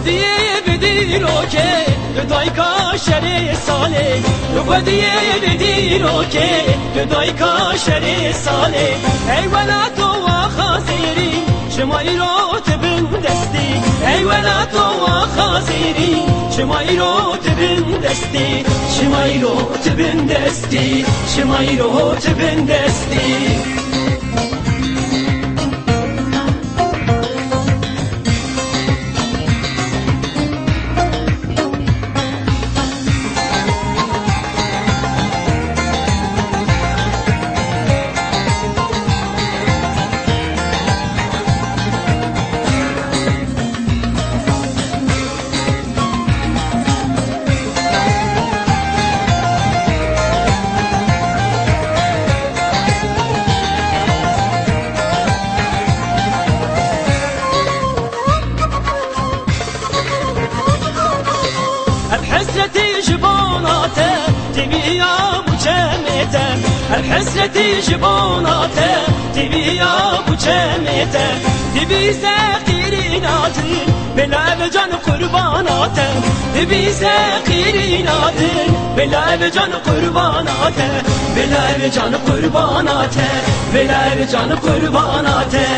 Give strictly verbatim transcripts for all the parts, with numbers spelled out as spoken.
ودیه بدی رو که دای کاشر ساله ودیه بدی رو که دای کاشر ساله ای ولا تو و خازیری شمایی رو تبن دستی ای ولا تو و خازیری شمایی رو تبن دستی شمایی رو تبن دستی شمایی رو تبن دستی الحسرتي جبوناته تبي يا ابو جميته الحسرتي جبوناته تبي يا ابو جميته تبي ساقيرينات بلا بجان قرباناته تبي ساقيرينات بلا بجان قرباناته بلا بجان قرباناته بلا بجان قرباناته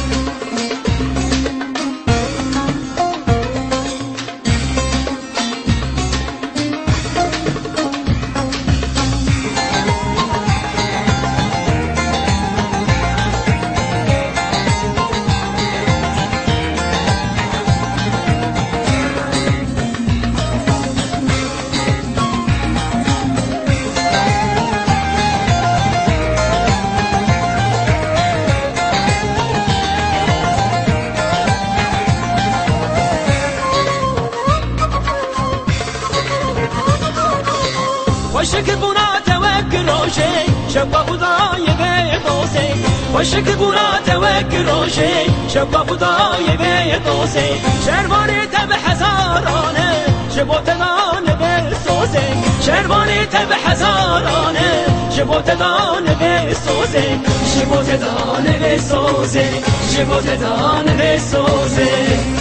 وشك بنا توكروشي شباب ضاي بيدوسي وشك بنا توكروشي شباب ضاي بيدوسي شرباني تبع هزارانه شبوت دان بسوسي شرباني تبع هزارانه شبوت دان بسوسي شبوت دان بسوسي شبوت دان بسوسي